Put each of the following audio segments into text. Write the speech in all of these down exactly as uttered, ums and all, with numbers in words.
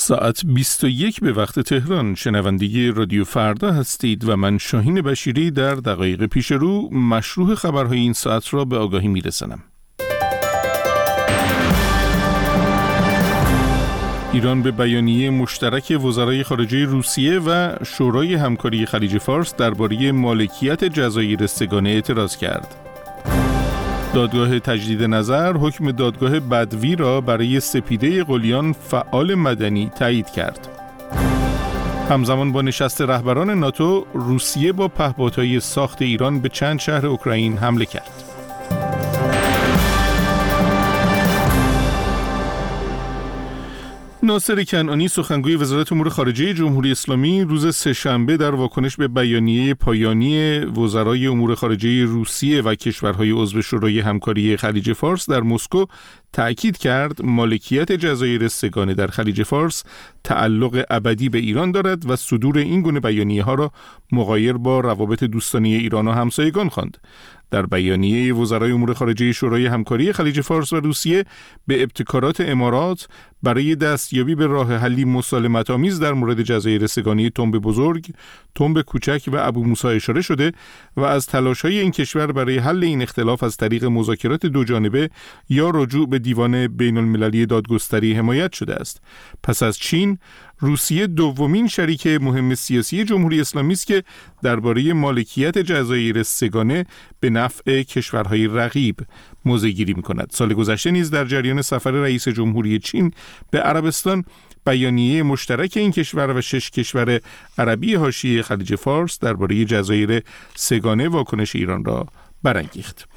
ساعت بیست و یک به وقت تهران. شنونده رادیو فردا هستید و من شاهین بشیری در دقایق پیش رو مشروع خبرهای این ساعت را به آگاهی میرسانم. ایران به بیانیه مشترک وزرای خارجه روسیه و شورای همکاری خلیج فارس درباره مالکیت جزایر سه‌گانه اعتراض کرد. دادگاه تجدید نظر حکم دادگاه بدوی را برای سپیده قلیان فعال مدنی تایید کرد. همزمان با نشست رهبران ناتو، روسیه با پهپادهای ساخت ایران به چند شهر اوکراین حمله کرد. ناصر کنعانی، سخنگوی وزارت امور خارجه جمهوری اسلامی، روز سه‌شنبه در واکنش به بیانیه پایانی وزرای امور خارجه روسیه و کشورهای عضو شورای همکاری خلیج فارس در مسکو تأکید کرد مالکیت جزایر سه‌گانه در خلیج فارس تعلق ابدی به ایران دارد و صدور این گونه بیانیه ها را مغایر با روابط دوستانه ایران و همسایگان خواند. در بیانیه وزرای امور خارجه شورای همکاری خلیج فارس و روسیه به ابتکارات امارات برای دستیابی به راه حلی مسالمت‌آمیز در مورد جزایر سه‌گانه تنب بزرگ، تنب کوچک و ابو موسی اشاره شده و از تلاش‌های این کشور برای حل این اختلاف از طریق مذاکرات دوجانبه یا رجوع به دیوان بین‌المللی دادگستری حمایت شده است. پس از چین، روسیه دومین شریک مهم سیاسی جمهوری اسلامی است که درباره مالکیت جزایر سه‌گانه به نفع کشورهای رقیب موضع‌گیری می‌کند. سال گذشته نیز در جریان سفر رئیس جمهوری چین به عربستان، بیانیه مشترک این کشور و شش کشور عربی حاشیه خلیج فارس درباره جزایر سه‌گانه واکنش ایران را برانگیخت.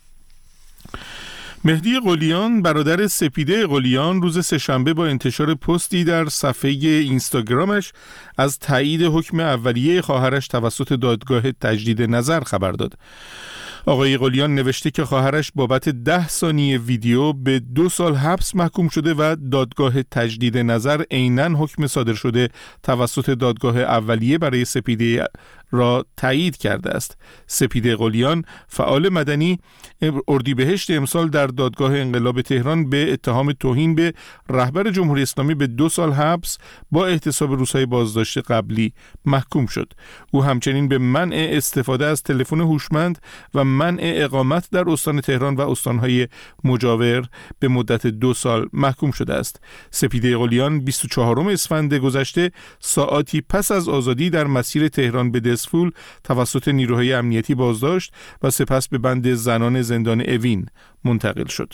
مهدی قلیان، برادر سپیده قلیان، روز سه‌شنبه با انتشار پستی در صفحه اینستاگرامش از تایید حکم اولیه خواهرش توسط دادگاه تجدید نظر خبر داد. آقای قلیان نوشته که خواهرش بابت ده ثانیه ویدیو به دو سال حبس محکوم شده و دادگاه تجدید نظر عیناً حکم صادر شده توسط دادگاه اولیه برای سپیده را تایید کرده است. سپیده قلیان، فعال مدنی، اردیبهشت امسال در دادگاه انقلاب تهران به اتهام توهین به رهبر جمهوری اسلامی به دو سال حبس با احتساب روزهای بازداشت قبلی محکوم شد. او همچنین به منع استفاده از تلفن هوشمند و منع اقامت در استان تهران و استانهای مجاور به مدت دو سال محکوم شده است. سپیده قلیان بیست و چهارم اسفند گذشته، ساعاتی پس از آزادی، در مسیر تهران به دسفول توسط نیروهای امنیتی بازداشت و سپس به بند زنان زندان اوین منتقل شد.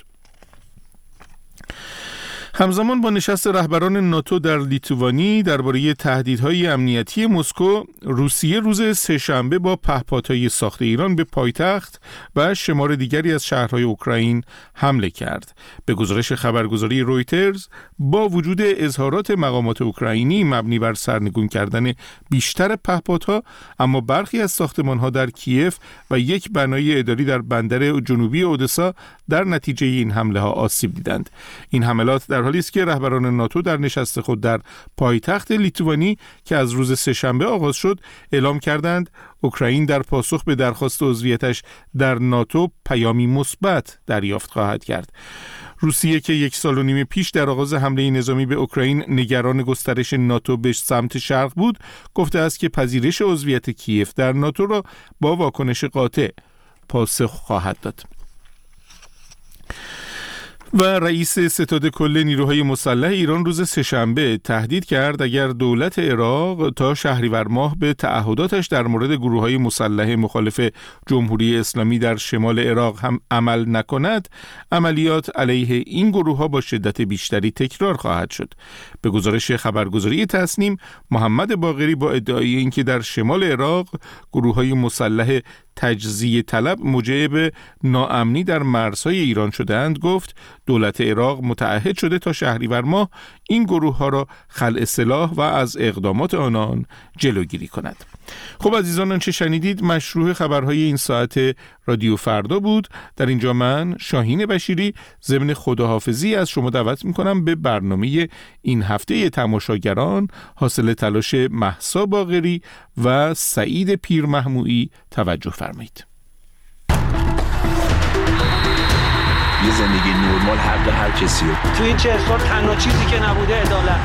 همزمان با نشست رهبران ناتو در لیتوانی درباره تهدیدهای امنیتی مسکو، روسیه روز سه‌شنبه با پهپادهای ساخت ایران به پایتخت و شمار دیگری از شهرهای اوکراین حمله کرد. به گزارش خبرگزاری رویترز، با وجود اظهارات مقامات اوکراینی مبنی بر سرنگون کردن بیشتر پهپادها، اما برخی از ساختمانها در کیف و یک بنای اداری در بندر جنوبی اودسا در نتیجه این حمله ها آسیب دیدند. این حملات در حالی است که رهبران ناتو در نشست خود در پایتخت لیتوانی که از روز سه‌شنبه آغاز شد اعلام کردند اوکراین در پاسخ به درخواست عضویتش در ناتو پیامی مثبت دریافت خواهد کرد. روسیه که یک سال و نیم پیش در آغاز حمله نظامی به اوکراین نگران گسترش ناتو به سمت شرق بود، گفته است که پذیرش عضویت کیف در ناتو را با واکنش قاطع پاسخ خواهد داد. و رئیس ستاد کل نیروهای مسلح ایران روز سه‌شنبه تهدید کرد اگر دولت عراق تا شهریور ماه به تعهداتش در مورد گروه‌های مسلح مخالف جمهوری اسلامی در شمال عراق هم عمل نکند، عملیات علیه این گروه‌ها با شدت بیشتری تکرار خواهد شد. به گزارش خبرگزاری تسنیم، محمد باقری با ادعای اینکه در شمال عراق گروه‌های مسلح تجزیه طلب موجب ناامنی در مرزهای ایران شده‌اند، گفت دولت عراق متعهد شده تا شهریور ماه این گروه ها را خلع سلاح و از اقدامات آنان جلوگیری کند. خب عزیزان، آنچه شنیدید مشروع خبرهای این ساعت رادیو فردا بود. در اینجا من شاهین بشیری ضمن خداحافظی از شما دعوت میکنم به برنامه این هفته تماشاگران حاصل تلاش مهسا باقری و سعید پیرمحمودی توجه فرمایید. یه زندگی نرمال حق هر کسیه. تو این چهل سال تنها چیزی که نبوده عدالت.